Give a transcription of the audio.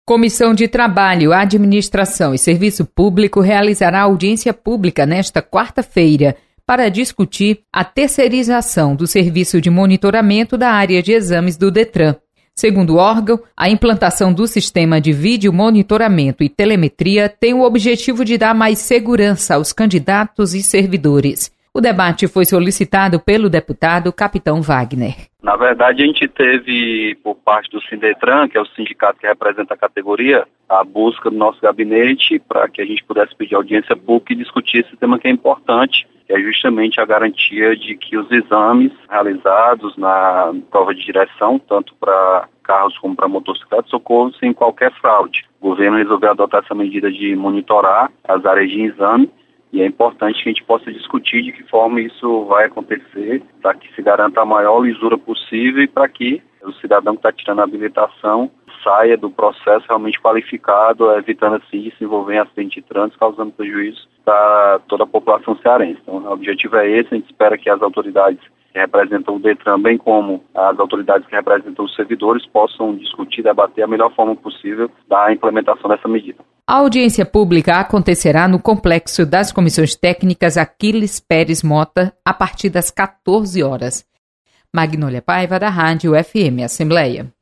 Comissão de Trabalho, Administração e Serviço Público realizará audiência pública nesta quarta-feira para discutir a terceirização do serviço de monitoramento da área de exames do Detran. Segundo o órgão, a implantação do sistema de vídeo monitoramento e telemetria tem o objetivo de dar mais segurança aos candidatos e servidores. O debate foi solicitado pelo deputado Capitão Wagner. Na verdade, a gente teve, por parte do Sindetran, que é o sindicato que representa a categoria, a busca do nosso gabinete para que a gente pudesse pedir audiência pública e discutir esse tema que é importante, que é justamente a garantia de que os exames realizados na prova de direção, tanto para carros como para motocicletas, ocorram sem qualquer fraude. O governo resolveu adotar essa medida de monitorar as áreas de exame. E é importante que a gente possa discutir de que forma isso vai acontecer, para que se garanta a maior lisura possível e para que o cidadão que está tirando a habilitação saia do processo realmente qualificado, evitando assim de se envolver em acidente de trânsito, causando prejuízo para toda a população cearense. Então, o objetivo é esse, a gente espera que as autoridades que representam o Detran, bem como as autoridades que representam os servidores, possam discutir e debater a melhor forma possível da implementação dessa medida. A audiência pública acontecerá no complexo das comissões técnicas Aquiles Pérez Mota a partir das 14 horas. Magnólia Paiva, da Rádio FM Assembleia.